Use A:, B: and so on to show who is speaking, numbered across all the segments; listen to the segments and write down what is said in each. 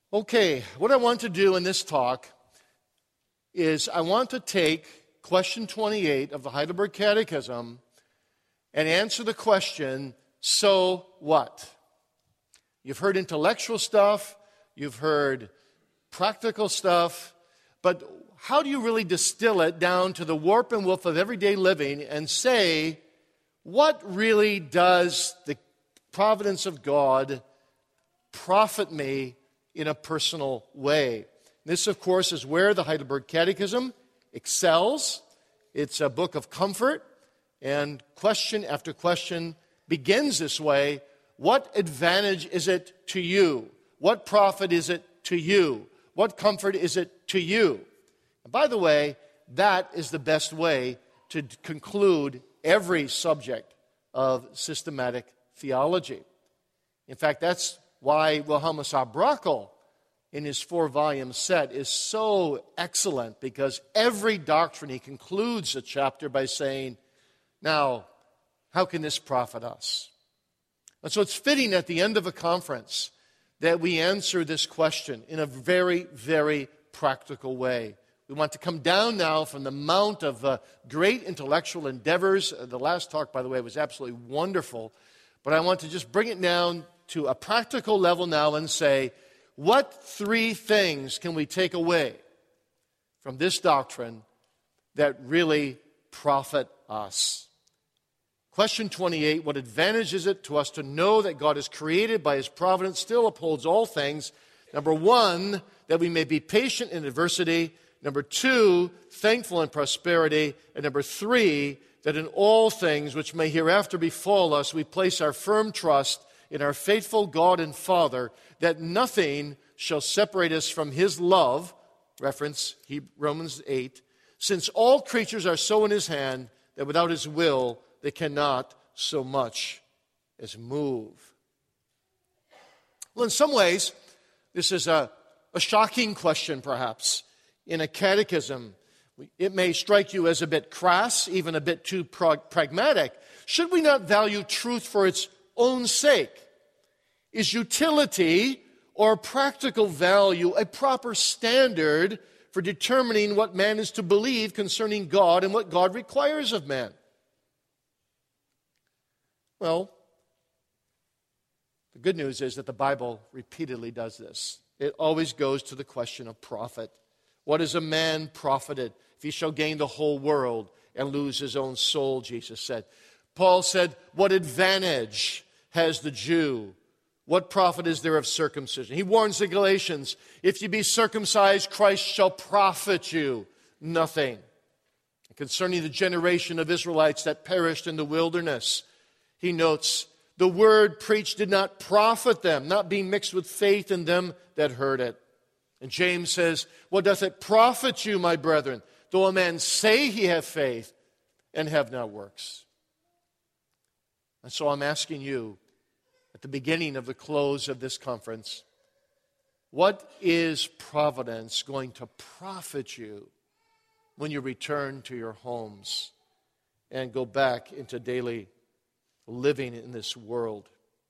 A: Okay, what I want to do in this talk is I want to take question 28 of the Heidelberg Catechism and answer the question, so what? You've heard intellectual stuff, you've heard practical stuff, but how do you really distill it down to the warp and woof of everyday living and say, what really does the providence of God profit me in a personal way? This, of course, is where the Heidelberg Catechism excels. It's a book of comfort, and question after question begins this way. What advantage is it to you? What profit is it to you? What comfort is it to you? And by the way, that is the best way to conclude every subject of systematic theology. In fact, that's why Wilhelmus à Brakel, in his 4-volume set, is so excellent, because every doctrine he concludes a chapter by saying, now, how can this profit us? And so it's fitting at the end of a conference that we answer this question in a very, very practical way. We want to come down now from the mount of great intellectual endeavors. The last talk, by the way, was absolutely wonderful. But I want to just bring it down to a practical level now and say, what 3 things can we take away from this doctrine that really profit us? Question 28, what advantage is it to us to know that God is created by His providence, still upholds all things? Number 1, that we may be patient in adversity. Number 2, thankful in prosperity. And number 3, that in all things which may hereafter befall us, we place our firm trust in our faithful God and Father, that nothing shall separate us from His love, reference Romans 8, since all creatures are so in His hand that without His will they cannot so much as move. Well, in some ways, this is a shocking question, perhaps. In a catechism, it may strike you as a bit crass, even a bit too pragmatic. Should we not value truth for its own sake? Is utility or practical value a proper standard for determining what man is to believe concerning God and what God requires of man? Well, the good news is that the Bible repeatedly does this. It always goes to the question of profit. What is a man profited if he shall gain the whole world and lose his own soul, Jesus said. Paul said, what advantage has the Jew? What profit is there of circumcision? He warns the Galatians, if you be circumcised, Christ shall profit you nothing. Concerning the generation of Israelites that perished in the wilderness, he notes, the word preached did not profit them, not being mixed with faith in them that heard it. And James says, what doth it profit you, my brethren, though a man say he have faith and have not works? And so I'm asking you, at the beginning of the close of this conference, what is providence going to profit you when you return to your homes and go back into daily living in this world?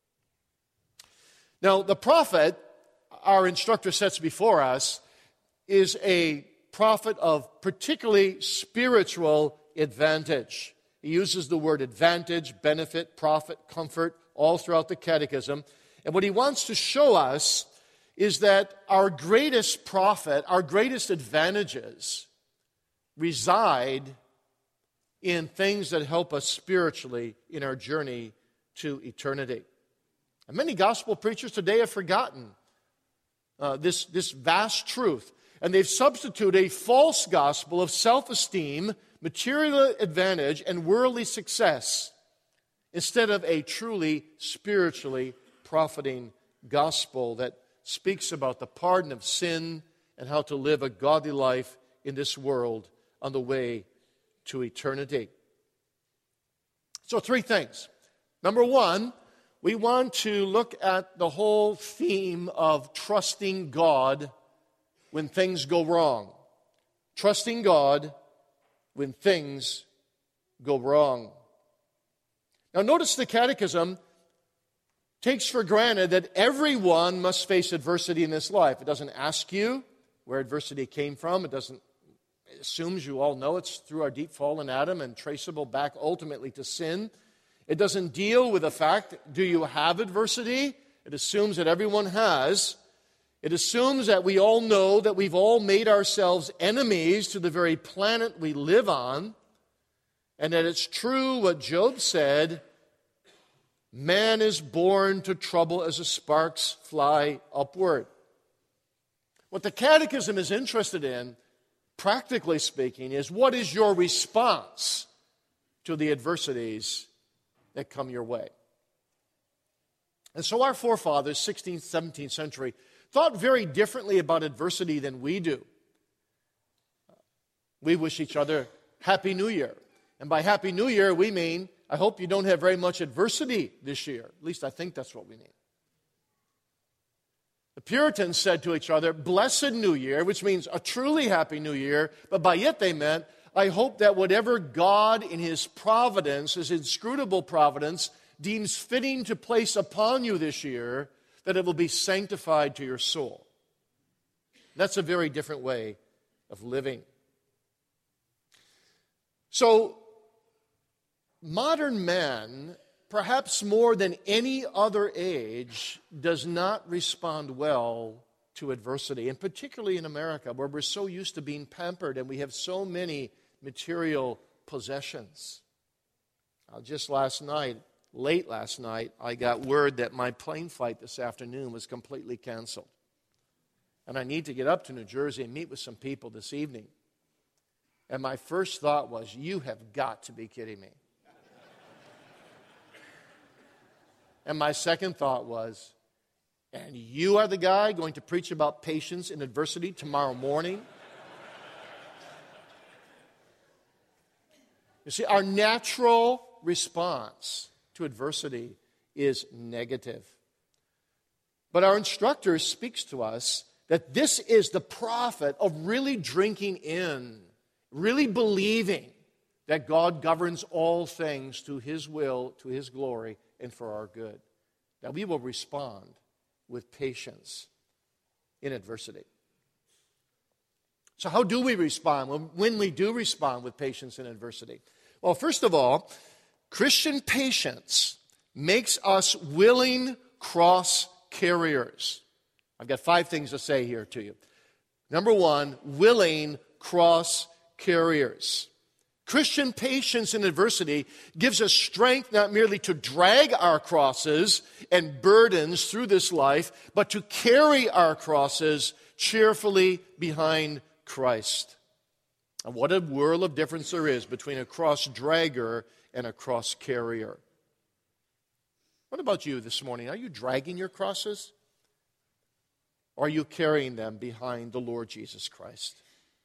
A: Now, the profit our instructor sets before us is a profit of particularly spiritual advantage. He uses the word advantage, benefit, profit, comfort, all throughout the catechism. And what he wants to show us is that our greatest profit, our greatest advantages reside in things that help us spiritually in our journey to eternity. And many gospel preachers today have forgotten this vast truth, and they've substituted a false gospel of self-esteem, material advantage, and worldly success instead of a truly spiritually profiting gospel that speaks about the pardon of sin and how to live a godly life in this world on the way to eternity. So 3 things. Number 1, we want to look at the whole theme of trusting God when things go wrong. Trusting God when things go wrong. Now notice the catechism takes for granted that everyone must face adversity in this life. It doesn't ask you where adversity came from. It assumes you all know it's through our deep fall in Adam and traceable back ultimately to sin. It doesn't deal with the fact, do you have adversity? It assumes that everyone has. It assumes that we all know that we've all made ourselves enemies to the very planet we live on, and that it's true what Job said, man is born to trouble as the sparks fly upward. What the Catechism is interested in, practically speaking, is what is your response to the adversities that come your way. And so our forefathers, 16th, 17th century, thought very differently about adversity than we do. We wish each other Happy New Year. And by Happy New Year, we mean, I hope you don't have very much adversity this year. At least I think that's what we mean. The Puritans said to each other, Blessed New Year, which means a truly Happy New Year. But by it they meant, I hope that whatever God in His providence, His inscrutable providence, deems fitting to place upon you this year, that it will be sanctified to your soul. That's a very different way of living. So, modern man, perhaps more than any other age, does not respond well to adversity, and particularly in America, where we're so used to being pampered and we have so many material possessions. Just late last night, I got word that my plane flight this afternoon was completely canceled. And I need to get up to New Jersey and meet with some people this evening. And my first thought was, you have got to be kidding me. And my second thought was, and you are the guy going to preach about patience in adversity tomorrow morning? You see, our natural response to adversity is negative. But our instructor speaks to us that this is the profit of really drinking in, really believing that God governs all things to His will, to His glory, and for our good. That we will respond with patience in adversity. So how do we respond when we do respond with patience in adversity? Well, first of all, Christian patience makes us willing cross carriers. I've got 5 things to say here to you. Number 1, willing cross carriers. Christian patience in adversity gives us strength not merely to drag our crosses and burdens through this life, but to carry our crosses cheerfully behind Christ. And what a world of difference there is between a cross dragger and a cross carrier. What about you this morning? Are you dragging your crosses? Or are you carrying them behind the Lord Jesus Christ?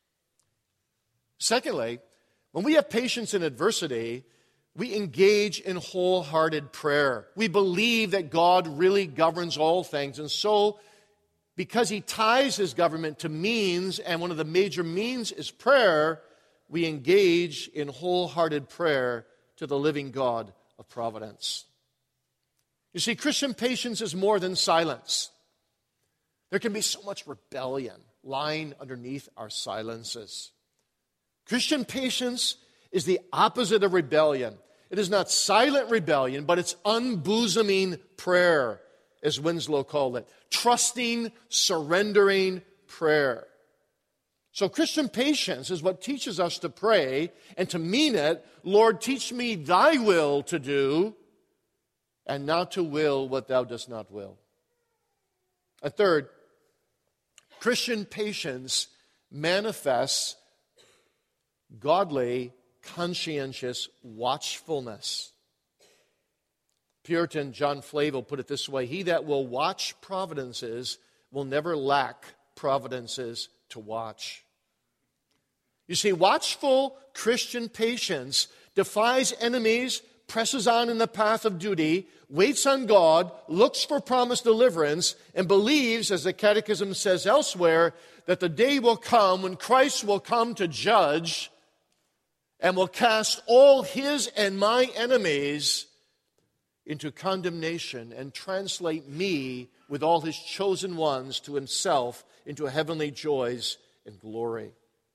A: Secondly, when we have patience in adversity, we engage in wholehearted prayer. We believe that God really governs all things. And so, because He ties His government to means, and one of the major means is prayer, we engage in wholehearted prayer to the living God of providence. You see, Christian patience is more than silence. There can be so much rebellion lying underneath our silences. Christian patience is the opposite of rebellion. It is not silent rebellion, but it's unbosoming prayer, as Winslow called it. Trusting, surrendering prayer. So Christian patience is what teaches us to pray and to mean it, Lord, teach me Thy will to do, and not to will what Thou dost not will. And third, Christian patience manifests godly, conscientious watchfulness. Puritan John Flavel put it this way: he that will watch providences will never lack providences to watch. You see, watchful Christian patience defies enemies, presses on in the path of duty, waits on God, looks for promised deliverance, and believes, as the Catechism says elsewhere, that the day will come when Christ will come to judge and will cast all his and my enemies into condemnation and translate me with all his chosen ones to himself into heavenly joys and glory.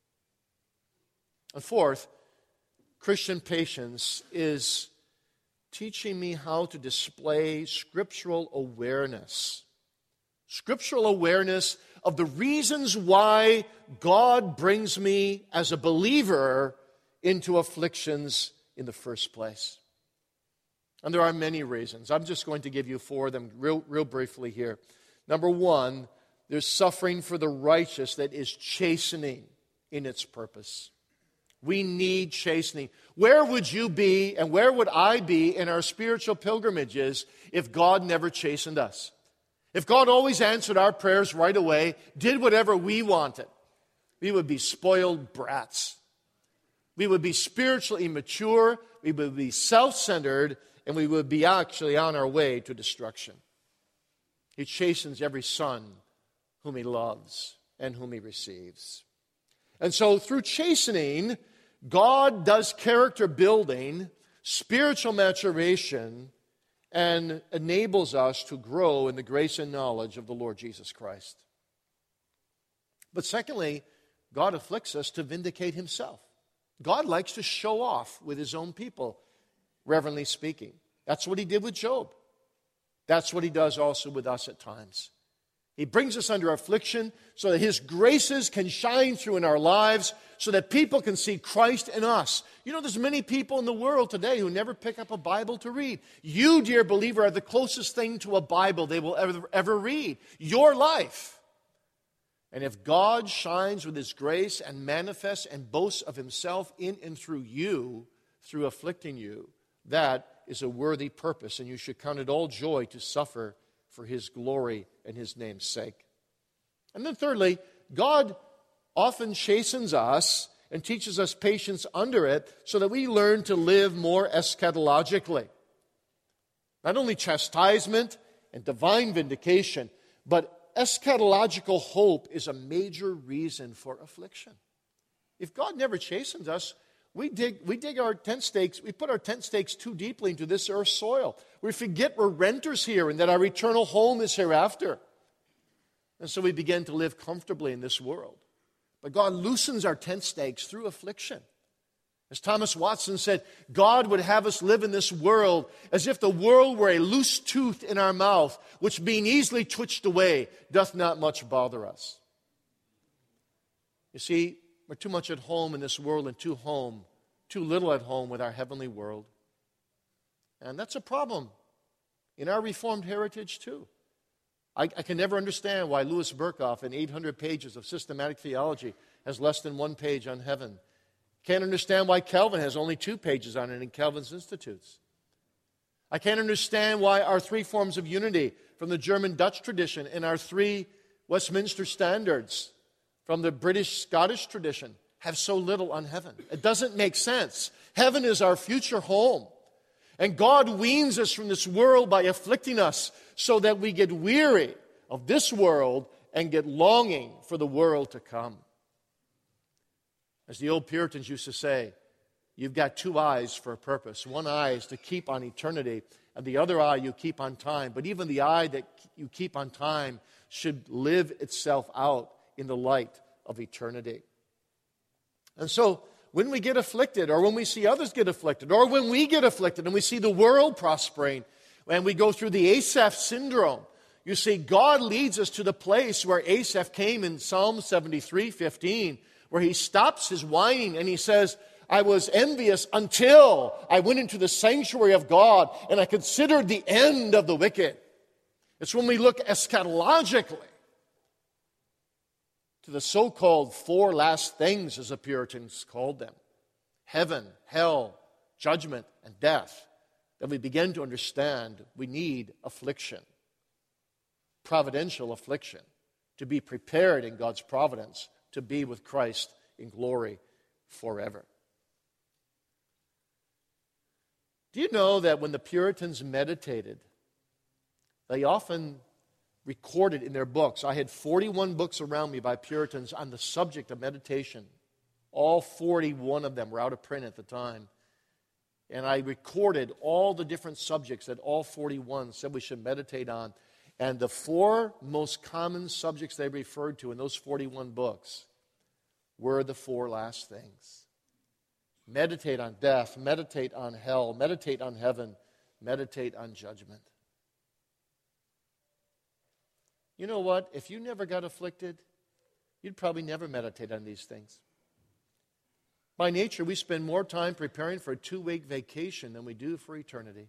A: And fourth, Christian patience is teaching me how to display scriptural awareness. Scriptural awareness of the reasons why God brings me as a believer into afflictions in the first place. And there are many reasons. I'm just going to give you four of them real briefly here. Number one, there's suffering for the righteous that is chastening in its purpose. We need chastening. Where would you be and where would I be in our spiritual pilgrimages if God never chastened us? If God always answered our prayers right away, did whatever we wanted, we would be spoiled brats. We would be spiritually immature, we would be self-centered, and we would be actually on our way to destruction. He chastens every son whom he loves and whom he receives. And so through chastening, God does character building, spiritual maturation, and enables us to grow in the grace and knowledge of the Lord Jesus Christ. But secondly, God afflicts us to vindicate himself. God likes to show off with his own people, reverently speaking. That's what he did with Job. That's what he does also with us at times. He brings us under affliction so that his graces can shine through in our lives, so that people can see Christ in us. You know, there's many people in the world today who never pick up a Bible to read. You, dear believer, are the closest thing to a Bible they will ever read. Your life. And if God shines with his grace and manifests and boasts of himself in and through you, through afflicting you, that is a worthy purpose, and you should count it all joy to suffer for his glory and his name's sake. And then thirdly, God often chastens us and teaches us patience under it so that we learn to live more eschatologically. Not only chastisement and divine vindication, but eschatological hope is a major reason for affliction. If God never chastens us, we dig our tent stakes, we put our tent stakes too deeply into this earth's soil. We forget we're renters here and that our eternal home is hereafter. And so we begin to live comfortably in this world. But God loosens our tent stakes through affliction. As Thomas Watson said, God would have us live in this world as if the world were a loose tooth in our mouth, which being easily twitched away doth not much bother us. You see, we're too much at home in this world and too little at home with our heavenly world. And that's a problem in our Reformed heritage too. I can never understand why Louis Berkhoff, in 800 pages of systematic theology, has less than one page on heaven. Can't understand why Calvin has only 2 pages on it in Calvin's Institutes. I can't understand why our 3 forms of unity from the German-Dutch tradition and our 3 Westminster standards from the British-Scottish tradition have so little on heaven. It doesn't make sense. Heaven is our future home. And God weans us from this world by afflicting us so that we get weary of this world and get longing for the world to come. As the old Puritans used to say, you've got 2 eyes for a purpose. One eye is to keep on eternity, and the other eye you keep on time. But even the eye that you keep on time should live itself out in the light of eternity. And so, when we get afflicted, or when we see others get afflicted, or when we get afflicted and we see the world prospering, and we go through the Asaph syndrome, you see, God leads us to the place where Asaph came in Psalm 73:15, where he stops his whining and he says, I was envious until I went into the sanctuary of God and I considered the end of the wicked. It's when we look eschatologically to the so-called 4 last things, as the Puritans called them, heaven, hell, judgment, and death, that we begin to understand we need affliction, providential affliction, to be prepared in God's providence to be with Christ in glory forever. Do you know that when the Puritans meditated, they often recorded in their books, I had 41 books around me by Puritans on the subject of meditation. All 41 of them were out of print at the time. And I recorded all the different subjects that all 41 said we should meditate on. And the 4 most common subjects they referred to in those 41 books were the 4 last things. Meditate on death, meditate on hell, meditate on heaven, meditate on judgment. You know what? If you never got afflicted, you'd probably never meditate on these things. By nature, we spend more time preparing for a 2-week vacation than we do for eternity.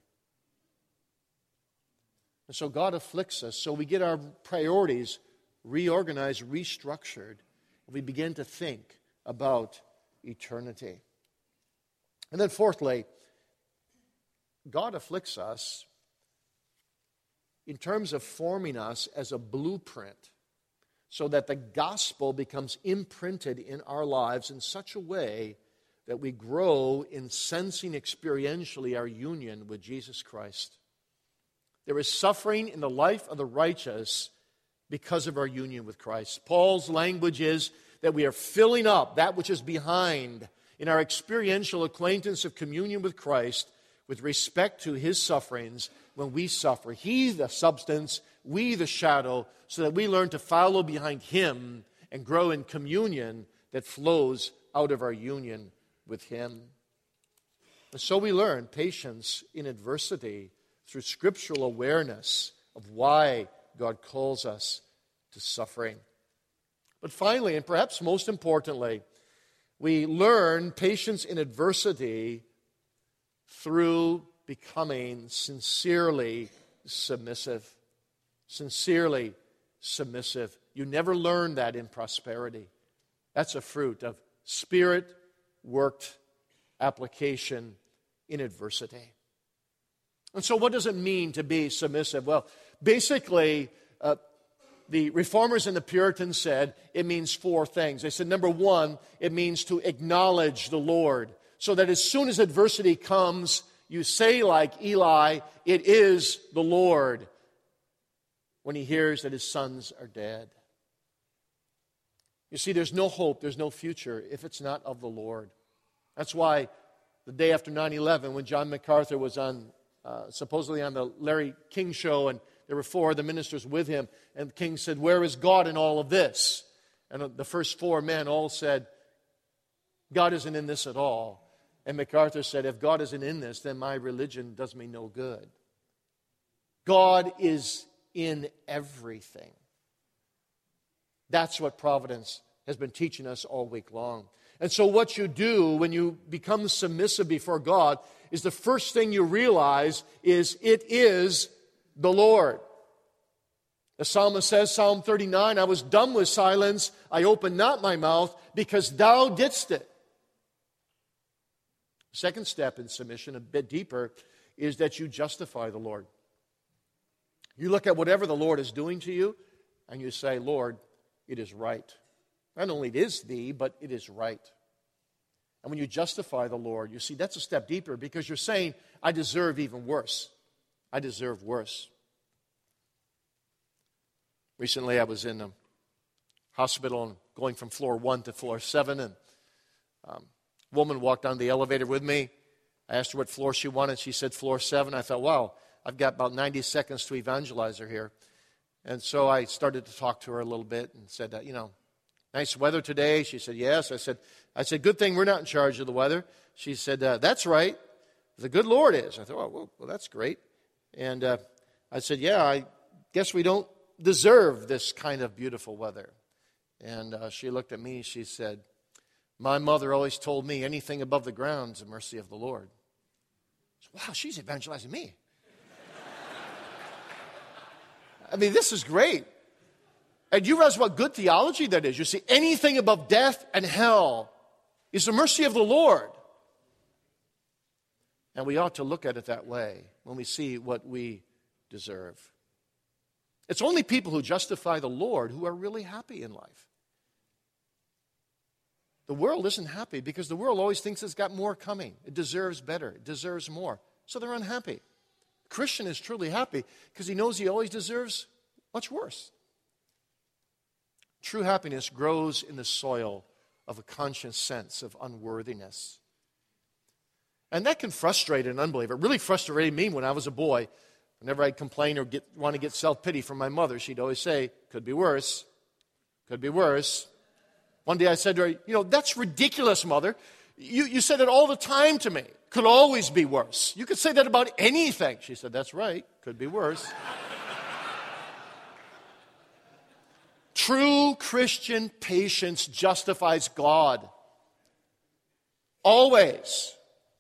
A: And so God afflicts us, so we get our priorities reorganized, restructured, and we begin to think about eternity. And then fourthly, God afflicts us in terms of forming us as a blueprint so that the gospel becomes imprinted in our lives in such a way that we grow in sensing experientially our union with Jesus Christ. There is suffering in the life of the righteous because of our union with Christ. Paul's language is that we are filling up that which is behind in our experiential acquaintance of communion with Christ with respect to His sufferings when we suffer. He the substance, we the shadow, so that we learn to follow behind Him and grow in communion that flows out of our union with Him. And so we learn patience in adversity through scriptural awareness of why God calls us to suffering. But finally, and perhaps most importantly, we learn patience in adversity through becoming sincerely submissive. Sincerely submissive. You never learn that in prosperity. That's a fruit of Spirit-worked application in adversity. And so what does it mean to be submissive? Well, basically, the Reformers and the Puritans said it means 4 things. They said, number 1, it means to acknowledge the Lord, so that as soon as adversity comes, you say like Eli, it is the Lord, when he hears that his sons are dead. You see, there's no hope, there's no future if it's not of the Lord. That's why the day after 9/11, when John MacArthur was supposedly on the Larry King show, and there were 4 of the ministers with him, and King said, "Where is God in all of this?" And the first 4 men all said, "God isn't in this at all." And MacArthur said, "If God isn't in this, then my religion does me no good." God is in everything. That's what Providence has been teaching us all week long. And so what you do when you become submissive before God is the first thing you realize is it is the Lord. The psalmist says, Psalm 39, "I was dumb with silence, I opened not my mouth, because thou didst it." The second step in submission, a bit deeper, is that you justify the Lord. You look at whatever the Lord is doing to you, and you say, "Lord, it is right." Not only it is thee, but it is right. And when you justify the Lord, you see, that's a step deeper, because you're saying, I deserve even worse. I deserve worse. Recently, I was in a hospital and going from floor 1 to floor 7, and a woman walked down the elevator with me. I asked her what floor she wanted. She said floor 7. I thought, wow, I've got about 90 seconds to evangelize her here. And so I started to talk to her a little bit and said, nice weather today. She said, yes. I said, good thing we're not in charge of the weather. She said, that's right. The good Lord is. I thought, oh, well, that's great. And I said, yeah, I guess we don't deserve this kind of beautiful weather. And she looked at me. She said, my mother always told me anything above the ground is the mercy of the Lord. I said, wow, she's evangelizing me. I mean, this is great. And you realize what good theology that is. You see, anything above death and hell is the mercy of the Lord. And we ought to look at it that way when we see what we deserve. It's only people who justify the Lord who are really happy in life. The world isn't happy because the world always thinks it's got more coming. It deserves better. It deserves more. So they're unhappy. The Christian is truly happy because he knows he always deserves much worse. True happiness grows in the soil of a conscious sense of unworthiness. And that can frustrate an unbeliever. It really frustrated me when I was a boy. Whenever I'd complain or want to get self-pity from my mother, she'd always say, could be worse. Could be worse. One day I said to her, that's ridiculous, Mother. You said it all the time to me. Could always be worse. You could say that about anything. She said, that's right. Could be worse. True Christian patience justifies God. Always.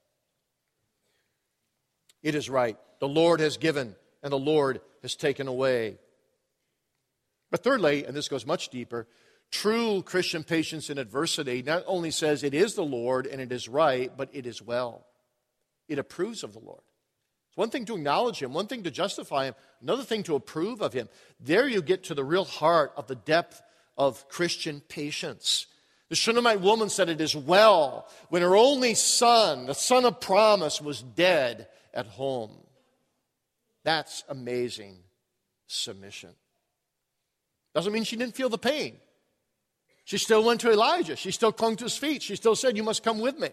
A: It is right. The Lord has given and the Lord has taken away. But thirdly, and this goes much deeper, true Christian patience in adversity not only says it is the Lord and it is right, but it is well. It approves of the Lord. It's one thing to acknowledge Him, one thing to justify Him, another thing to approve of Him. There you get to the real heart of the depth of Christian patience. The Shunammite woman said it is well when her only son, the son of promise, was dead at home. That's amazing submission. Doesn't mean she didn't feel the pain. She still went to Elijah. She still clung to his feet. She still said, you must come with me.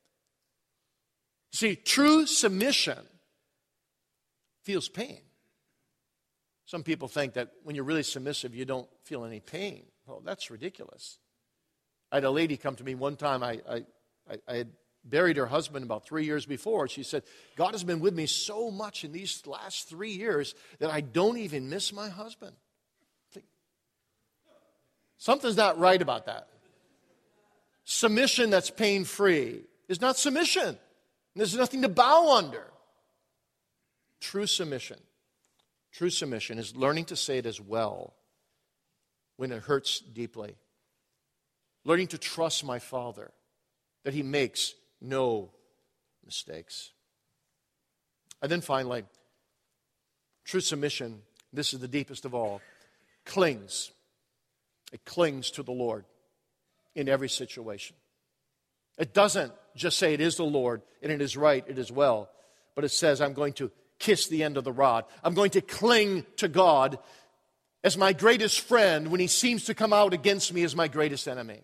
A: See, true submission feels pain. Some people think that when you're really submissive, you don't feel any pain. Well, that's ridiculous. I had a lady come to me one time. I had buried her husband about 3 years before. She said, God has been with me so much in these last 3 years that I don't even miss my husband. Something's not right about that. Submission that's pain-free is not submission. There's nothing to bow under. True submission is learning to say it as well when it hurts deeply. Learning to trust my Father, that He makes no mistakes. And then finally, true submission, this is the deepest of all, clings. It clings to the Lord in every situation. It doesn't just say it is the Lord and it is right, it is well, but it says I'm going to kiss the end of the rod. I'm going to cling to God as my greatest friend when He seems to come out against me as my greatest enemy.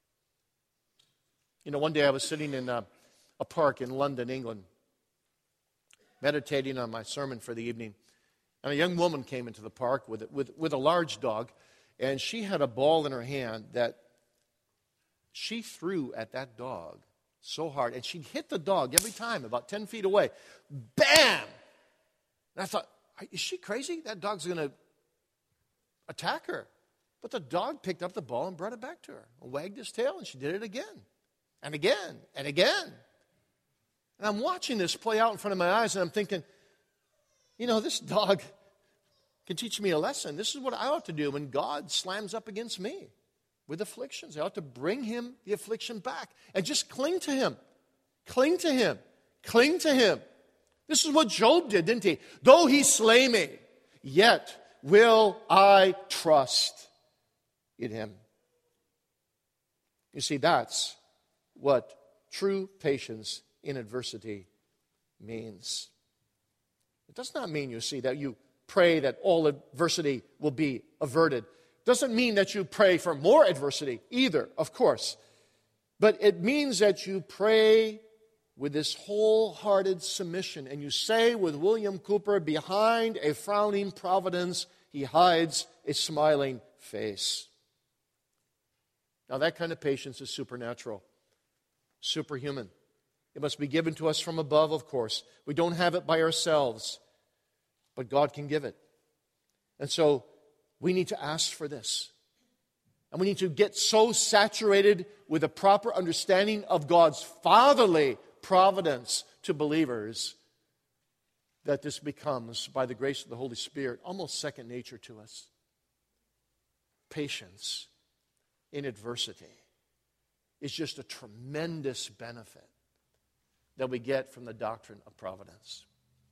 A: One day I was sitting in a park in London, England, meditating on my sermon for the evening, and a young woman came into the park with a large dog, and she had a ball in her hand that she threw at that dog so hard, and she'd hit the dog every time, about 10 feet away. Bam! And I thought, is she crazy? That dog's going to attack her. But the dog picked up the ball and brought it back to her, and wagged his tail, and she did it again, and again, and again. And I'm watching this play out in front of my eyes, and I'm thinking, this dog can teach me a lesson. This is what I ought to do when God slams up against me with afflictions. I ought to bring Him the affliction back and just cling to Him. Cling to Him. Cling to Him. This is what Job did, didn't he? Though He slay me, yet will I trust in Him. You see, that's what true patience in adversity means. It does not mean, you see, that you pray that all adversity will be averted. It doesn't mean that you pray for more adversity either, of course. But it means that you pray with this wholehearted submission. And you say with William Cooper, behind a frowning providence, He hides a smiling face. Now that kind of patience is supernatural, superhuman. It must be given to us from above, of course. We don't have it by ourselves, but God can give it. And so we need to ask for this. And we need to get so saturated with a proper understanding of God's fatherly providence to believers that this becomes, by the grace of the Holy Spirit, almost second nature to us. Patience in adversity is just a tremendous benefit that we get from the doctrine of providence.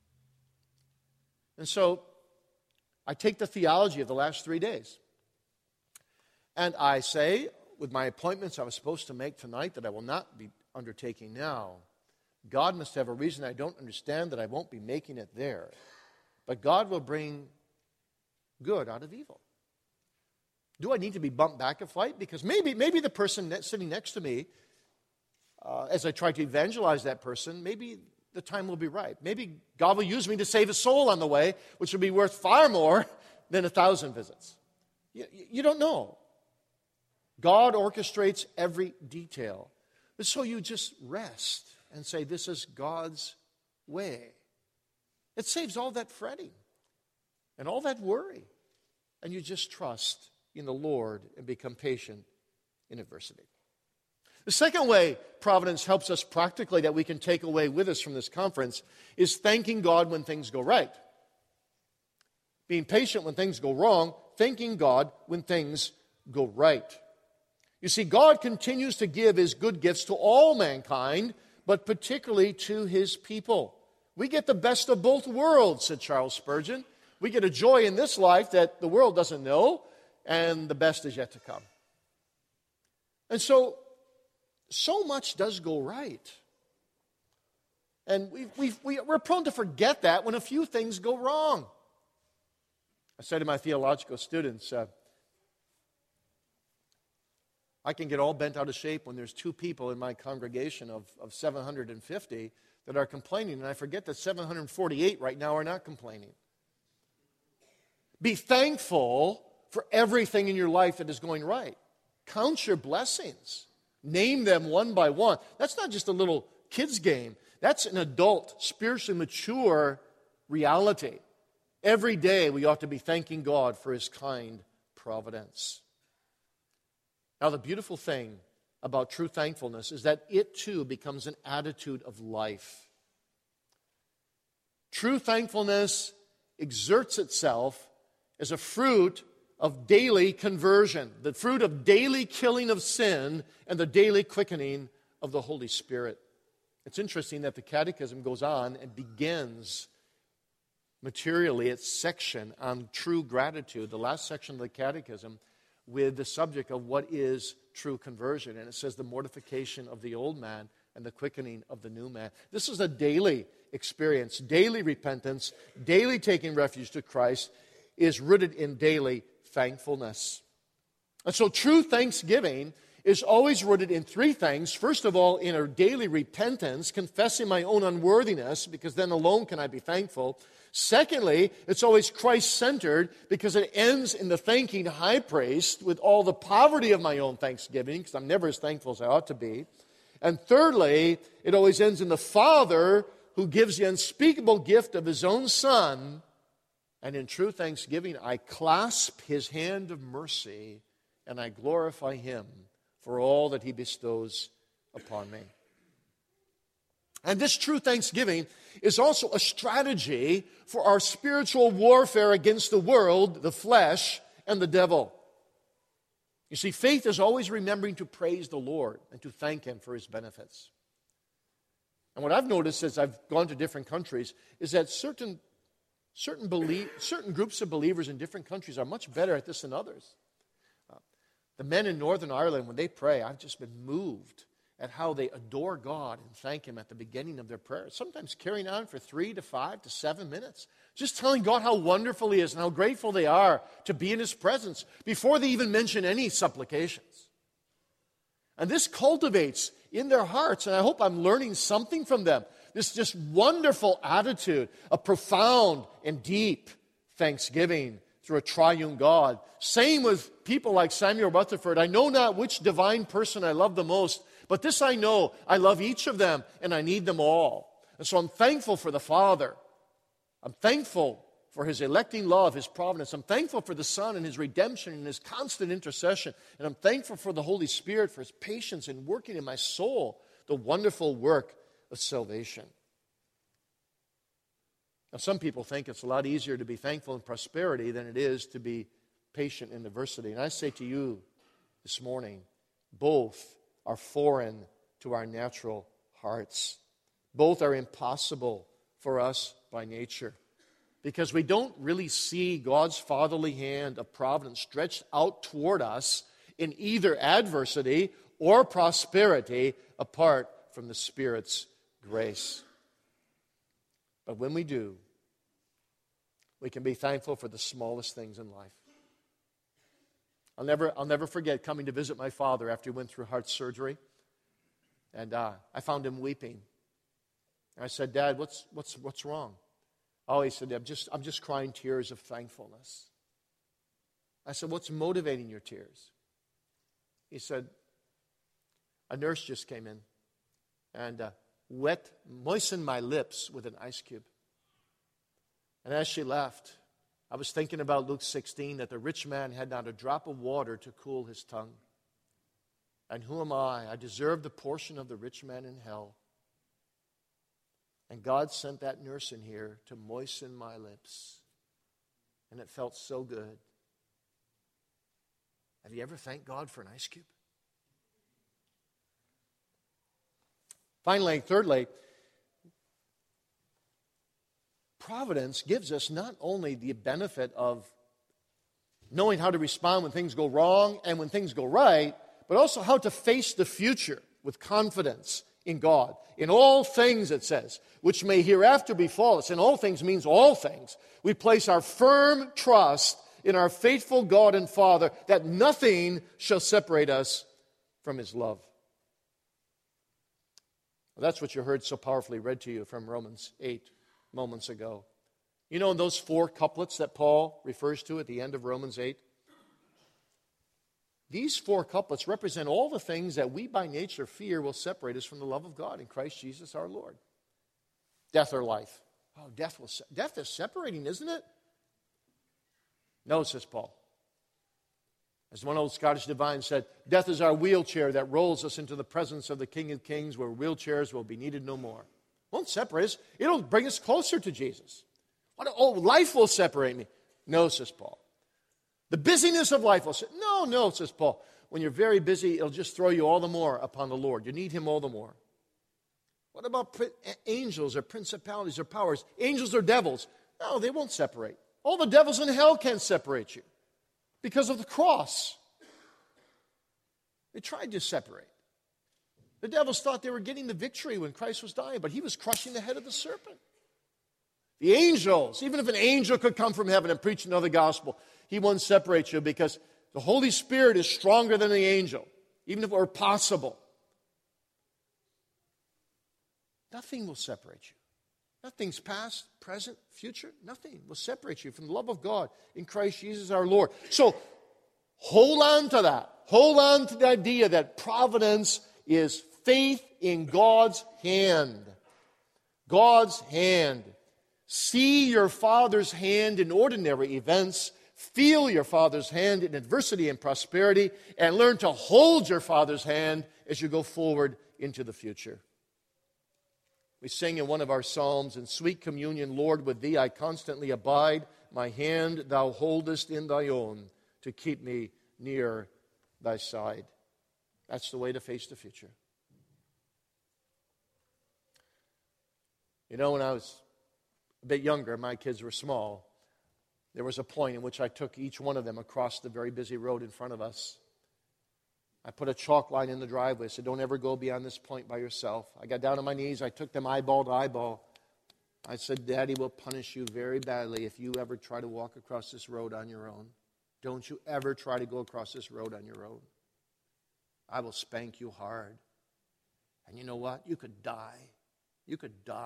A: And so I take the theology of the last 3 days and I say, with my appointments I was supposed to make tonight that I will not be undertaking now, God must have a reason I don't understand that I won't be making it there. But God will bring good out of evil. Do I need to be bumped back a flight? Because maybe the person sitting next to me, as I try to evangelize that person, maybe the time will be right. Maybe God will use me to save a soul on the way, which will be worth far more than 1,000 visits. You don't know. God orchestrates every detail. But so you just rest and say, this is God's way. It saves all that fretting and all that worry. And you just trust in the Lord and become patient in adversity. The second way providence helps us practically that we can take away with us from this conference is thanking God when things go right. Being patient when things go wrong, thanking God when things go right. You see, God continues to give His good gifts to all mankind, but particularly to His people. We get the best of both worlds, said Charles Spurgeon. We get a joy in this life that the world doesn't know, and the best is yet to come. And so much does go right. And we're prone to forget that when a few things go wrong. I say to my theological students, I can get all bent out of shape when there's 2 people in my congregation of 750 that are complaining, and I forget that 748 right now are not complaining. Be thankful for everything in your life that is going right. Count your blessings. Name them one by one. That's not just a little kid's game. That's an adult, spiritually mature reality. Every day we ought to be thanking God for His kind providence. Now, the beautiful thing about true thankfulness is that it too becomes an attitude of life. True thankfulness exerts itself as a fruit of daily conversion, the fruit of daily killing of sin and the daily quickening of the Holy Spirit. It's interesting that the Catechism goes on and begins materially its section on true gratitude, the last section of the Catechism, with the subject of what is true conversion. And it says the mortification of the old man and the quickening of the new man. This is a daily experience, daily repentance, daily taking refuge to Christ is rooted in daily thankfulness. And so true thanksgiving is always rooted in 3 things. First of all, in a daily repentance, confessing my own unworthiness, because then alone can I be thankful. Secondly, it's always Christ-centered because it ends in the thanking high priest with all the poverty of my own thanksgiving, because I'm never as thankful as I ought to be. And thirdly, it always ends in the Father who gives the unspeakable gift of His own Son. And in true thanksgiving, I clasp His hand of mercy and I glorify Him for all that He bestows upon me. And this true thanksgiving is also a strategy for our spiritual warfare against the world, the flesh, and the devil. You see, faith is always remembering to praise the Lord and to thank Him for His benefits. And what I've noticed as I've gone to different countries is that certain groups of believers in different countries are much better at this than others. The men in Northern Ireland, when they pray, I've just been moved at how they adore God and thank Him at the beginning of their prayers, sometimes carrying on for 3 to 5 to 7 minutes, just telling God how wonderful He is and how grateful they are to be in His presence before they even mention any supplications. And this cultivates in their hearts, and I hope I'm learning something from them, this just wonderful attitude, a profound and deep thanksgiving through a triune God. Same with people like Samuel Rutherford. I know not which divine person I love the most, but this I know, I love each of them and I need them all. And so I'm thankful for the Father. I'm thankful for His electing love, His providence. I'm thankful for the Son and His redemption and His constant intercession. And I'm thankful for the Holy Spirit for His patience in working in my soul the wonderful work of salvation. Now, some people think it's a lot easier to be thankful in prosperity than it is to be patient in adversity. And I say to you this morning, both are foreign to our natural hearts. Both are impossible for us by nature, because we don't really see God's fatherly hand of providence stretched out toward us in either adversity or prosperity apart from the Spirit's grace. But when we do, we can be thankful for the smallest things in life. I'll never forget coming to visit my father after he went through heart surgery. And I found him weeping. And I said, Dad, what's wrong? Oh, he said, I'm just crying tears of thankfulness. I said, what's motivating your tears? He said, a nurse just came in and moistened my lips with an ice cube. And as she left, I was thinking about Luke 16, that the rich man had not a drop of water to cool his tongue. And who am I? I deserve the portion of the rich man in hell. And God sent that nurse in here to moisten my lips. And it felt so good. Have you ever thanked God for an ice cube? Finally, thirdly, providence gives us not only the benefit of knowing how to respond when things go wrong and when things go right, but also how to face the future with confidence in God. In all things, it says, which may hereafter befall us. And all things means all things. We place our firm trust in our faithful God and Father, that nothing shall separate us from His love. Well, that's what you heard so powerfully read to you from Romans 8 moments ago. You know those 4 couplets that Paul refers to at the end of Romans 8? These 4 couplets represent all the things that we by nature fear will separate us from the love of God in Christ Jesus our Lord. Death or life. Oh, death is separating, isn't it? No, says Paul. As one old Scottish divine said, death is our wheelchair that rolls us into the presence of the King of Kings, where wheelchairs will be needed no more. It won't separate us. It'll bring us closer to Jesus. Life will separate me. No, says Paul. The busyness of life will say, no, says Paul. When you're very busy, it'll just throw you all the more upon the Lord. You need Him all the more. What about angels or principalities or powers? Angels or devils? No, they won't separate. All the devils in hell can't separate you because of the cross. They tried to separate. The devils thought they were getting the victory when Christ was dying, but He was crushing the head of the serpent. The angels, even if an angel could come from heaven and preach another gospel, he won't separate you because the Holy Spirit is stronger than the angel, even if it were possible. Nothing will separate you. Nothing's past, present, future. Nothing will separate you from the love of God in Christ Jesus our Lord. So hold on to that. Hold on to the idea that providence is faith in God's hand. God's hand. See your Father's hand in ordinary events. Feel your Father's hand in adversity and prosperity. And learn to hold your Father's hand as you go forward into the future. We sing in one of our psalms, in sweet communion, Lord, with Thee I constantly abide. My hand Thou holdest in Thy own to keep me near Thy side. That's the way to face the future. You know, when I was a bit younger, my kids were small, there was a point in which I took each one of them across the very busy road in front of us. I put a chalk line in the driveway, said, don't ever go beyond this point by yourself. I got down on my knees, I took them eyeball to eyeball. I said, Daddy will punish you very badly if you ever try to walk across this road on your own. Don't you ever try to go across this road on your own. I will spank you hard. And you know what? You could die. You could die.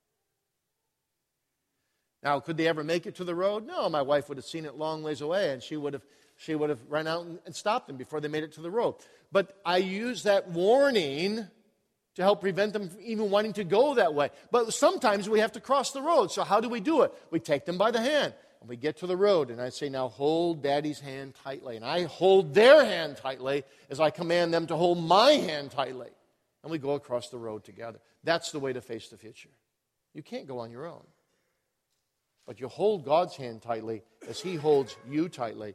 A: Now, could they ever make it to the road? No, my wife would have seen it long ways away, and she would have run out and stopped them before they made it to the road. But I use that warning to help prevent them from even wanting to go that way. But sometimes we have to cross the road. So how do we do it? We take them by the hand, and we get to the road, and I say, now hold Daddy's hand tightly. And I hold their hand tightly as I command them to hold my hand tightly. And we go across the road together. That's the way to face the future. You can't go on your own. But you hold God's hand tightly as He holds you tightly.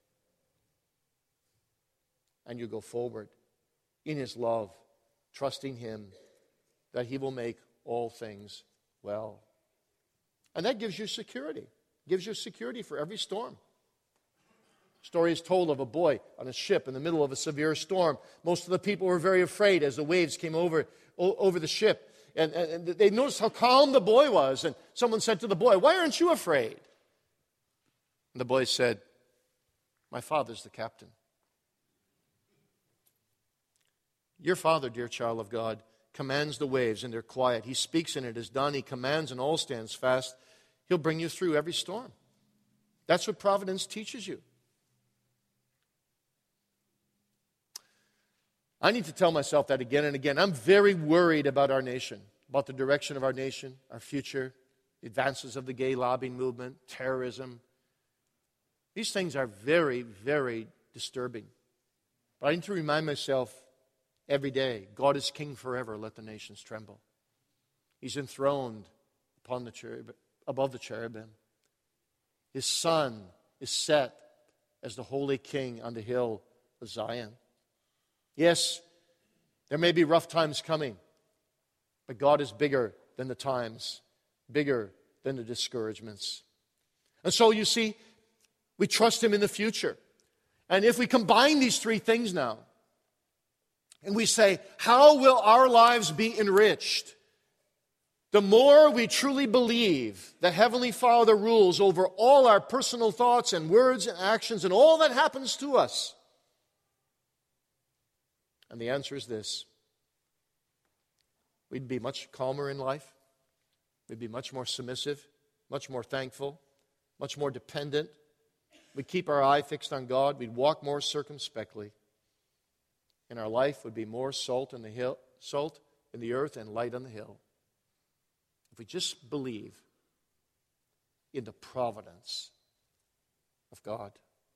A: And you go forward in His love, trusting Him that He will make all things well. And that gives you security. Gives you security for every storm. Story is told of a boy on a ship in the middle of a severe storm. Most of the people were very afraid as the waves came over the ship. And they noticed how calm the boy was. And someone said to the boy, why aren't you afraid? And the boy said, my father's the captain. Your Father, dear child of God, commands the waves and they're quiet. He speaks and it is done. He commands and all stands fast. He'll bring you through every storm. That's what providence teaches you. I need to tell myself that again and again. I'm very worried about our nation, about the direction of our nation, our future, the advances of the gay lobbying movement, terrorism. These things are very, very disturbing. But I need to remind myself every day, God is king forever, let the nations tremble. He's enthroned upon above the cherubim. His sun is set as the holy king on the hill of Zion. Yes, there may be rough times coming, but God is bigger than the times, bigger than the discouragements. And so you see, we trust Him in the future. And if we combine these three things now, and we say, how will our lives be enriched? The more we truly believe that Heavenly Father rules over all our personal thoughts and words and actions and all that happens to us. And the answer is this. We'd be much calmer in life. We'd be much more submissive, much more thankful, much more dependent. We'd keep our eye fixed on God. We'd walk more circumspectly. And our life would be more salt in the earth and light on the hill. If we just believe in the providence of God.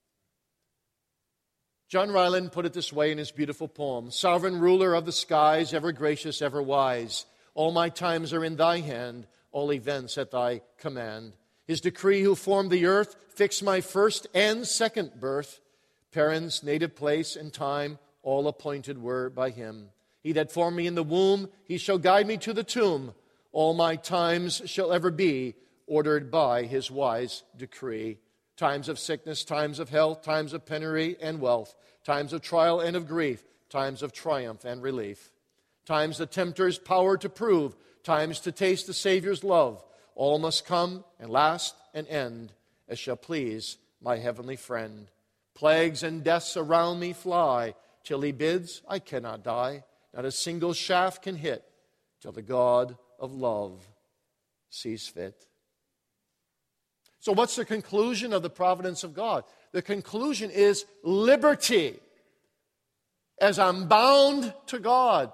A: John Ryland put it this way in his beautiful poem: Sovereign ruler of the skies, ever gracious, ever wise, all my times are in thy hand, all events at thy command. His decree who formed the earth fixed my first and second birth. Parents, native place, and time, all appointed were by him. He that formed me in the womb, he shall guide me to the tomb. All my times shall ever be ordered by his wise decree. Times of sickness, times of health, times of penury and wealth, times of trial and of grief, times of triumph and relief. Times the tempter's power to prove, times to taste the Savior's love. All must come and last and end, as shall please my heavenly friend. Plagues and deaths around me fly, till he bids, I cannot die. Not a single shaft can hit, till the God of love sees fit. So what's the conclusion of the providence of God? The conclusion is liberty, as I'm bound to God.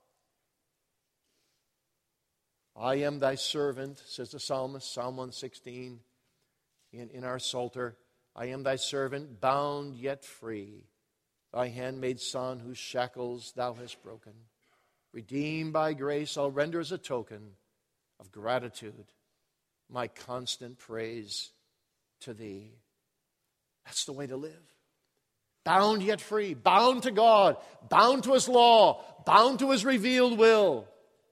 A: I am thy servant, says the psalmist, Psalm 116, in our Psalter. I am thy servant, bound yet free. Thy handmaid son, whose shackles thou hast broken. Redeemed by grace, I'll render as a token of gratitude my constant praise to thee. That's the way to live. Bound yet free, bound to God, bound to his law, bound to his revealed will,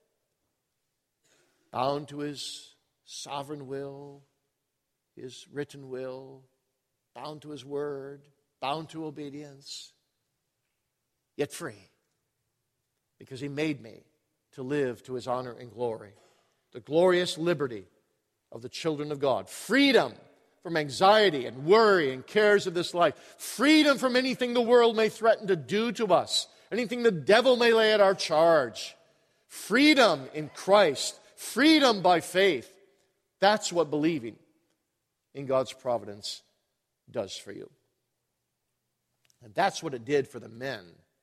A: bound to his sovereign will, his written will, bound to his word, bound to obedience, yet free, because he made me to live to his honor and glory. The glorious liberty of the children of God. Freedom from anxiety and worry and cares of this life. Freedom from anything the world may threaten to do to us. Anything the devil may lay at our charge. Freedom in Christ. Freedom by faith. That's what believing in God's providence does for you. And that's what it did for the men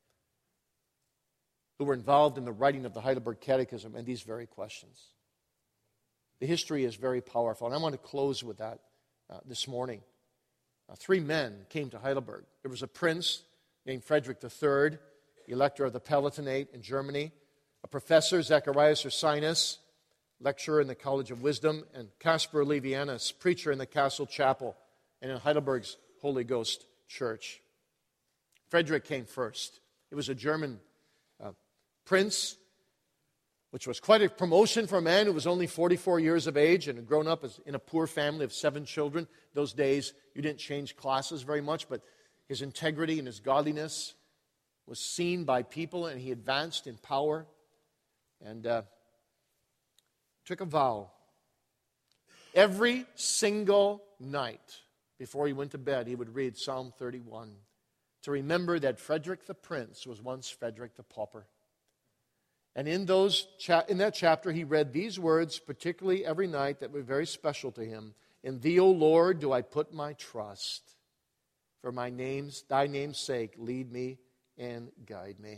A: who were involved in the writing of the Heidelberg Catechism and these very questions. The history is very powerful, and I want to close with that this morning. 3 men came to Heidelberg. There was a prince named Frederick III, elector of the Palatinate in Germany, a professor, Zacharias Ursinus, lecturer in the College of Wisdom, and Caspar Levianus, preacher in the Castle Chapel and in Heidelberg's Holy Ghost Church. Frederick came first. He was a German prince, which was quite a promotion for a man who was only 44 years of age and had grown up in a poor family of 7 children. Those days, you didn't change classes very much, but his integrity and his godliness was seen by people, and he advanced in power and took a vow. Every single night before he went to bed, he would read Psalm 31. to remember that Frederick the Prince was once Frederick the Pauper. And in that chapter, he read these words, particularly every night, that were very special to him. In thee, O Lord, do I put my trust. For thy name's sake, lead me and guide me.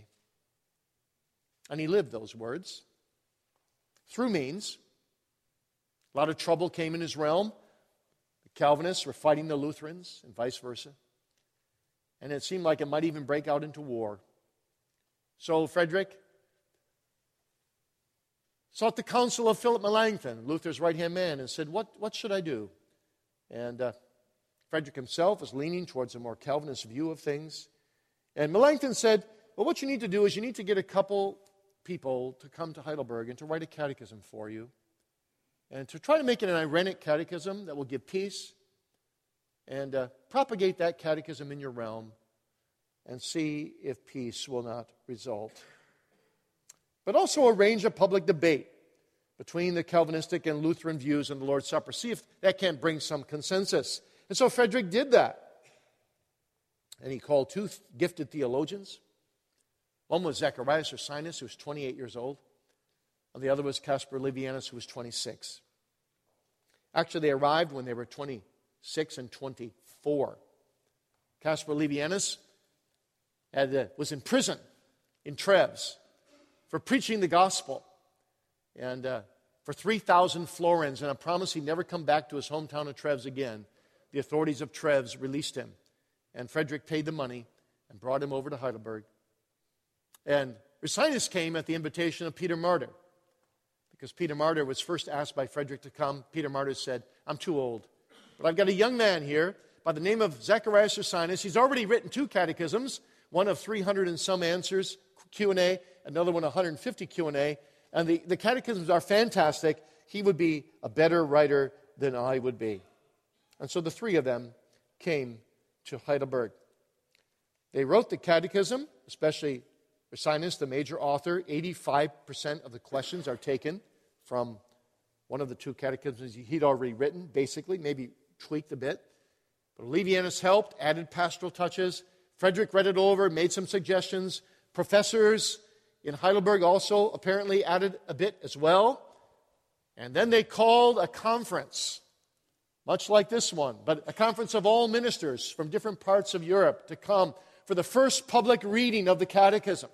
A: And he lived those words through means. A lot of trouble came in his realm. The Calvinists were fighting the Lutherans and vice versa. And it seemed like it might even break out into war. So Frederick sought the counsel of Philip Melanchthon, Luther's right-hand man, and said, what should I do? And Frederick himself was leaning towards a more Calvinist view of things. And Melanchthon said, well, what you need to do is you need to get a couple people to come to Heidelberg and to write a catechism for you, and to try to make it an irenic catechism that will give peace, and propagate that catechism in your realm and see if peace will not result. But also arrange a public debate between the Calvinistic and Lutheran views on the Lord's Supper. See if that can't bring some consensus. And so Frederick did that. And he called two gifted theologians. One was Zacharias Ursinus, who was 28 years old. And the other was Caspar Livianus, who was 26. Actually, they arrived when they were 26 and 24. Caspar Livianus was in prison in Treves for preaching the gospel, and for 3,000 florins, and a promise he'd never come back to his hometown of Treves again. The authorities of Treves released him, and Frederick paid the money and brought him over to Heidelberg. And Ursinus came at the invitation of Peter Martyr, because Peter Martyr was first asked by Frederick to come. Peter Martyr said, I'm too old, but I've got a young man here by the name of Zacharias Ursinus. He's already written 2 catechisms, one of 300 and some answers, Q&A, another one 150 Q&A, and the catechisms are fantastic. He would be a better writer than I would be. And so the 3 of them came to Heidelberg. They wrote the catechism, especially Ursinus, the major author. 85% of the questions are taken from one of the 2 catechisms he'd already written, basically, maybe tweaked a bit. But Livianus helped, added pastoral touches. Frederick read it over, made some suggestions. Professors in Heidelberg also apparently added a bit as well. And then they called a conference, much like this one, but a conference of all ministers from different parts of Europe to come for the first public reading of the catechism.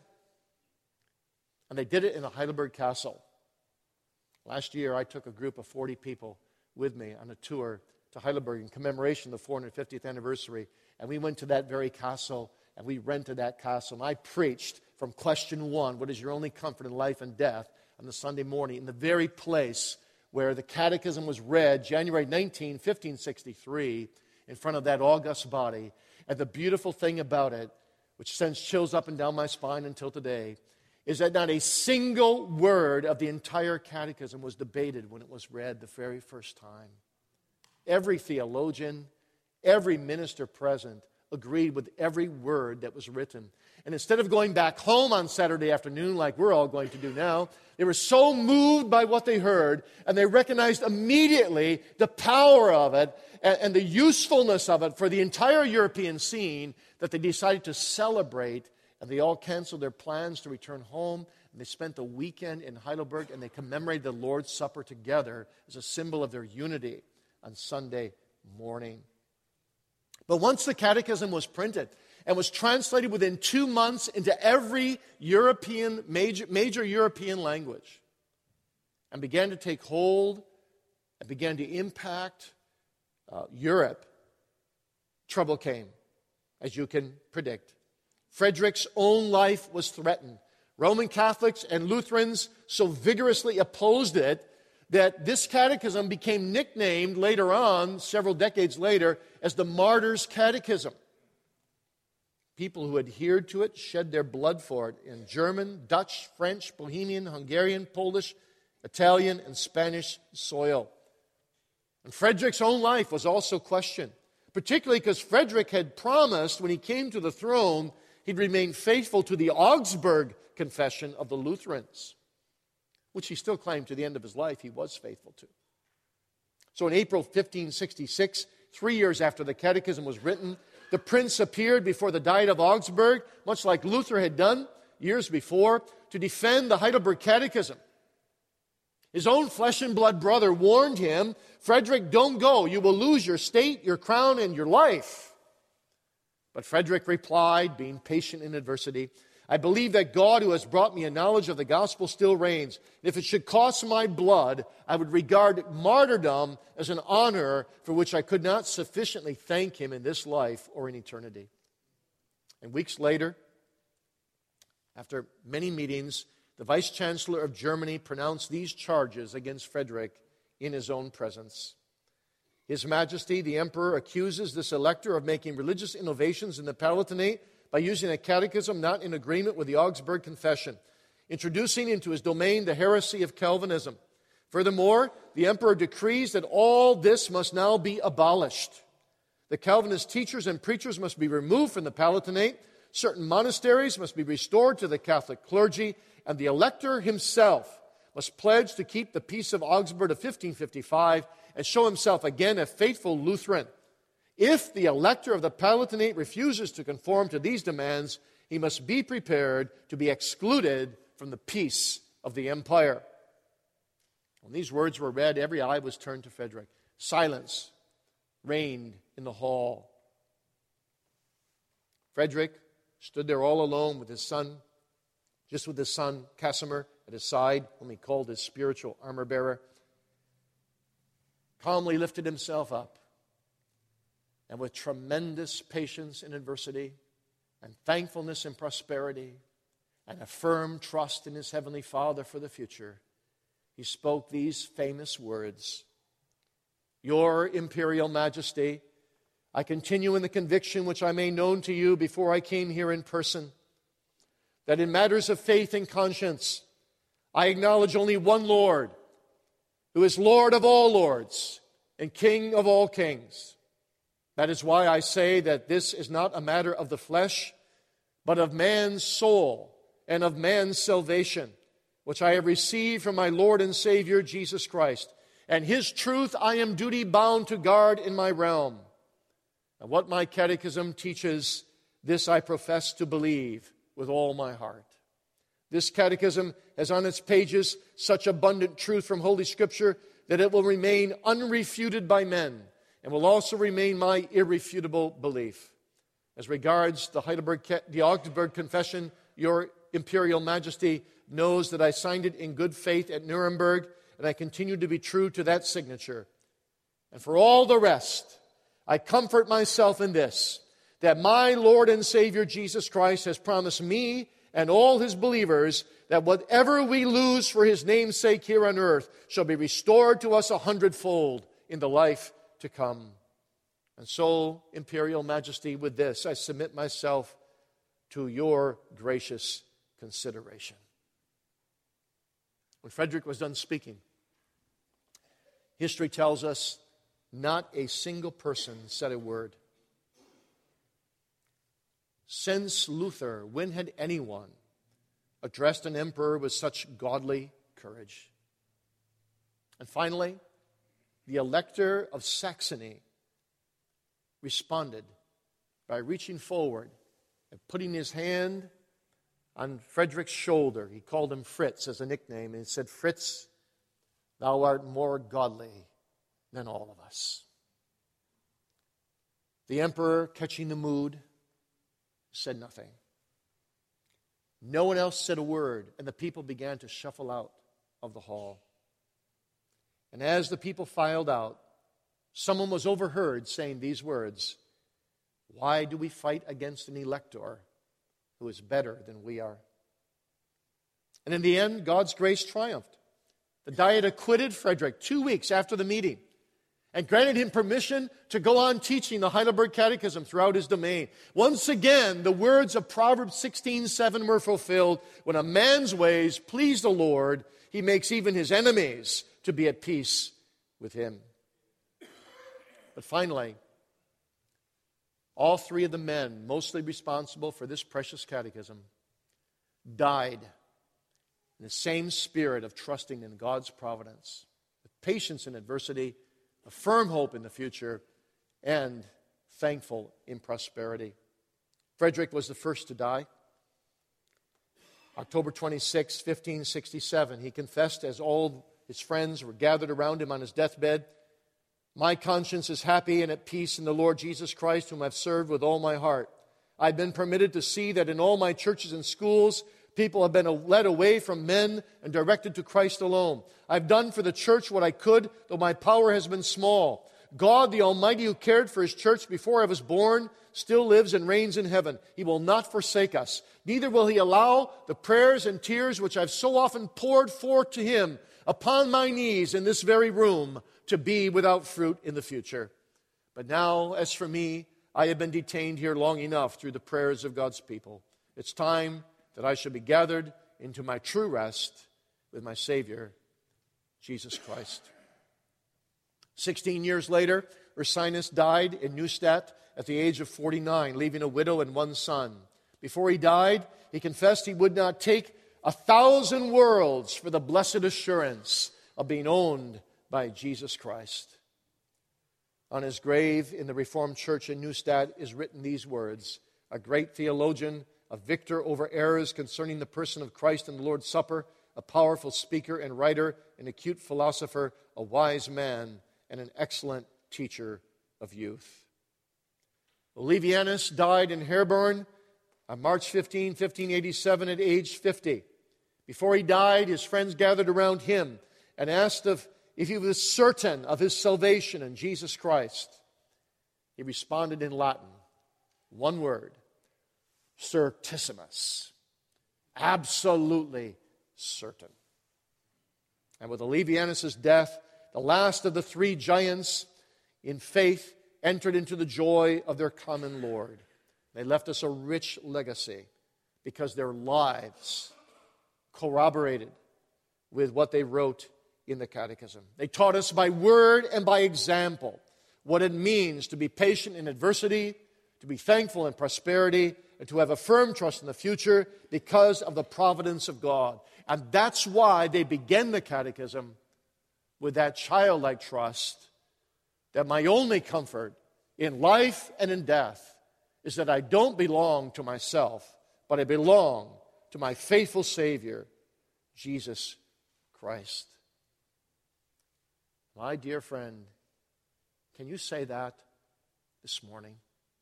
A: And they did it in the Heidelberg Castle. Last year, I took a group of 40 people with me on a tour to Heidelberg in commemoration of the 450th anniversary. And we went to that very castle, and we rented that castle. And I preached from question 1, what is your only comfort in life and death, on the Sunday morning in the very place where the catechism was read, January 19, 1563, in front of that august body. And the beautiful thing about it, which sends chills up and down my spine until today, is that not a single word of the entire catechism was debated when it was read the very first time. Every theologian, every minister present agreed with every word that was written. And instead of going back home on Saturday afternoon like we're all going to do now, they were so moved by what they heard, and they recognized immediately the power of it and the usefulness of it for the entire European scene, that they decided to celebrate, and they all canceled their plans to return home, and they spent the weekend in Heidelberg, and they commemorated the Lord's Supper together as a symbol of their unity on Sunday morning. But once the catechism was printed and was translated within 2 months into every European, major European language, and began to take hold and began to impact Europe, trouble came, as you can predict. Frederick's own life was threatened. Roman Catholics and Lutherans so vigorously opposed it that this catechism became nicknamed later on, several decades later, as the Martyr's Catechism. People who adhered to it shed their blood for it in German, Dutch, French, Bohemian, Hungarian, Polish, Italian, and Spanish soil. And Frederick's own life was also questioned, particularly because Frederick had promised when he came to the throne he'd remain faithful to the Augsburg Confession of the Lutherans, which he still claimed to the end of his life he was faithful to. So in April 1566, 3 years after the catechism was written, the prince appeared before the Diet of Augsburg, much like Luther had done years before, to defend the Heidelberg Catechism. His own flesh and blood brother warned him, Frederick, don't go. You will lose your state, your crown, and your life. But Frederick replied, being patient in adversity, I believe that God, who has brought me a knowledge of the gospel, still reigns. If it should cost my blood, I would regard martyrdom as an honor for which I could not sufficiently thank him in this life or in eternity. And weeks later, after many meetings, the Vice-Chancellor of Germany pronounced these charges against Frederick in his own presence. His Majesty, the Emperor, accuses this elector of making religious innovations in the Palatinate by using a catechism not in agreement with the Augsburg Confession, introducing into his domain the heresy of Calvinism. Furthermore, the Emperor decrees that all this must now be abolished. The Calvinist teachers and preachers must be removed from the Palatinate, certain monasteries must be restored to the Catholic clergy, and the elector himself must pledge to keep the Peace of Augsburg of 1555 and show himself again a faithful Lutheran. If the elector of the Palatinate refuses to conform to these demands, he must be prepared to be excluded from the peace of the empire. When these words were read, every eye was turned to Frederick. Silence reigned in the hall. Frederick stood there all alone with his son, just with his son Casimir at his side, whom he called his spiritual armor-bearer, calmly lifted himself up, and with tremendous patience in adversity and thankfulness in prosperity and a firm trust in his Heavenly Father for the future, he spoke these famous words, Your Imperial Majesty, I continue in the conviction which I made known to you before I came here in person, that in matters of faith and conscience, I acknowledge only one Lord, who is Lord of all lords and King of all kings. That is why I say that this is not a matter of the flesh, but of man's soul and of man's salvation, which I have received from my Lord and Savior, Jesus Christ. And his truth I am duty-bound to guard in my realm. And what my catechism teaches, this I profess to believe with all my heart. This catechism has on its pages such abundant truth from Holy Scripture that it will remain unrefuted by men and will also remain my irrefutable belief. As regards the Augsburg Confession, Your Imperial Majesty knows that I signed it in good faith at Nuremberg, and I continue to be true to that signature. And for all the rest, I comfort myself in this, that my Lord and Savior Jesus Christ has promised me and all his believers that whatever we lose for his name's sake here on earth shall be restored to us 100-fold in the life to come. And so, Imperial Majesty, with this, I submit myself to your gracious consideration. When Frederick was done speaking, history tells us not a single person said a word. Since Luther, when had anyone addressed an emperor with such godly courage? And finally, the Elector of Saxony responded by reaching forward and putting his hand on Frederick's shoulder. He called him Fritz as a nickname, and he said, Fritz, thou art more godly than all of us. The emperor, catching the mood, said nothing. No one else said a word, and the people began to shuffle out of the hall. And as the people filed out, someone was overheard saying these words, Why do we fight against an elector who is better than we are? And in the end, God's grace triumphed. The Diet acquitted Frederick 2 weeks after the meeting and granted him permission to go on teaching the Heidelberg Catechism throughout his domain. Once again, the words of Proverbs 16:7 were fulfilled. When a man's ways please the Lord, he makes even his enemies to be at peace with him. But finally, all three of the men mostly responsible for this precious catechism died in the same spirit of trusting in God's providence, with patience in adversity, a firm hope in the future, and thankful in prosperity. Frederick was the first to die. October 26, 1567, he confessed as all his friends were gathered around him on his deathbed, "My conscience is happy and at peace in the Lord Jesus Christ, whom I've served with all my heart. I've been permitted to see that in all my churches and schools, people have been led away from men and directed to Christ alone. I've done for the church what I could, though my power has been small. God, the Almighty, who cared for His church before I was born, still lives and reigns in heaven. He will not forsake us. Neither will He allow the prayers and tears which I've so often poured forth to Him upon my knees in this very room to be without fruit in the future. But now, as for me, I have been detained here long enough through the prayers of God's people. It's time that I should be gathered into my true rest with my Savior, Jesus Christ." 16 years later, Ursinus died in Neustadt at the age of 49, leaving a widow and one son. Before he died, he confessed he would not take 1,000 worlds for the blessed assurance of being owned by Jesus Christ. On his grave in the Reformed Church in Neustadt is written these words: "A great theologian, a victor over errors concerning the person of Christ and the Lord's Supper, a powerful speaker and writer, an acute philosopher, a wise man, and an excellent teacher of youth." Olevianus died in Herborn on March 15, 1587, at age 50. Before he died, his friends gathered around him and asked if he was certain of his salvation in Jesus Christ. He responded in Latin, one word: certissimus. Absolutely certain. And with Olevianus' death, the last of the three giants in faith entered into the joy of their common Lord. They left us a rich legacy because their lives corroborated with what they wrote in the Catechism. They taught us by word and by example what it means to be patient in adversity, to be thankful in prosperity, and to have a firm trust in the future because of the providence of God. And that's why they began the Catechism with that childlike trust that my only comfort in life and in death is that I don't belong to myself, but I belong to my faithful Savior, Jesus Christ. My dear friend, can you say that this morning?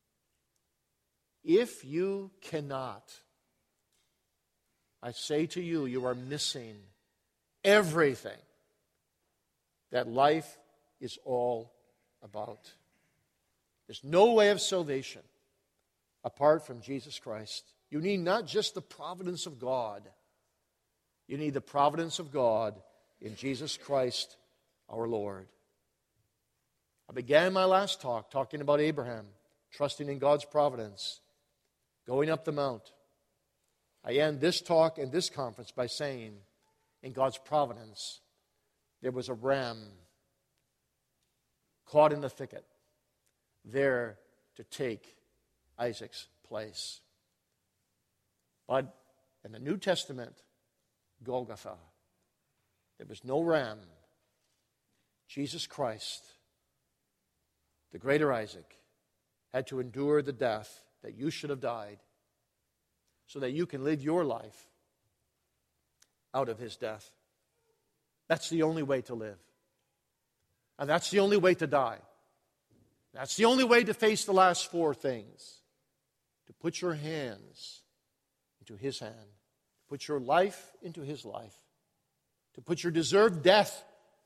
A: If you cannot, I say to you, you are missing everything that life is all about. There's no way of salvation apart from Jesus Christ. You need not just the providence of God. You need the providence of God in Jesus Christ our Lord. I began my last talk talking about Abraham, trusting in God's providence, going up the mount. I end this talk and this conference by saying, in God's providence, there was a ram caught in the thicket, there to take Isaac's place. But in the New Testament, Golgotha, there was no ram. Jesus Christ, the greater Isaac, had to endure the death that you should have died so that you can live your life out of his death. That's the only way to live. And that's the only way to die. That's the only way to face the last four things. To put your hands into his hand. To put your life into his life. To put your deserved death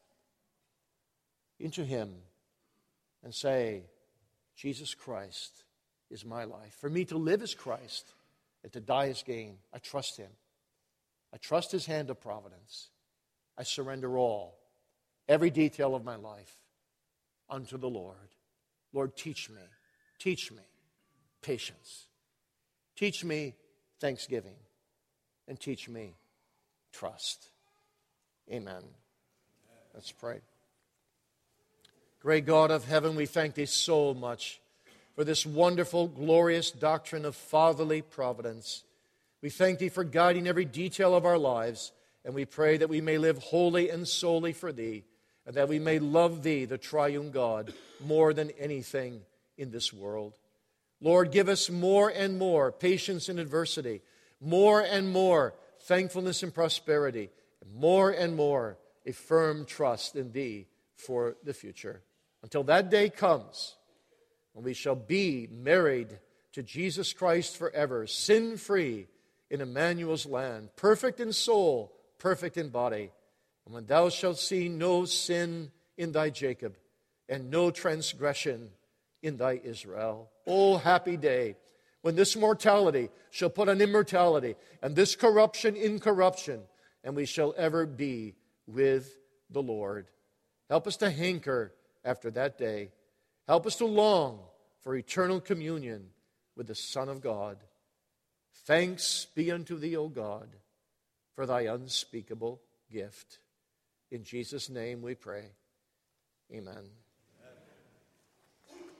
A: into him. And say, Jesus Christ is my life. For me to live is Christ, and to die is gain. I trust him. I trust his hand of providence. I surrender all, every detail of my life, unto the Lord. Lord, teach me patience. Teach me thanksgiving, and teach me trust. Amen. Let's pray. Great God of heaven, we thank thee so much for this wonderful, glorious doctrine of fatherly providence. We thank thee for guiding every detail of our lives, and we pray that we may live wholly and solely for thee, and that we may love thee, the triune God, more than anything in this world. Lord, give us more and more patience in adversity, more and more thankfulness and prosperity, more and more a firm trust in Thee for the future. Until that day comes, when we shall be married to Jesus Christ forever, sin-free in Emmanuel's land, perfect in soul, perfect in body. And when Thou shalt see no sin in Thy Jacob, and no transgression in Thy Israel. O happy day, when this mortality shall put on immortality, and this corruption incorruption, and we shall ever be with the Lord. Help us to hanker after that day. Help us to long for eternal communion with the Son of God. Thanks be unto Thee, O God, for Thy unspeakable gift. In Jesus' name we pray. Amen.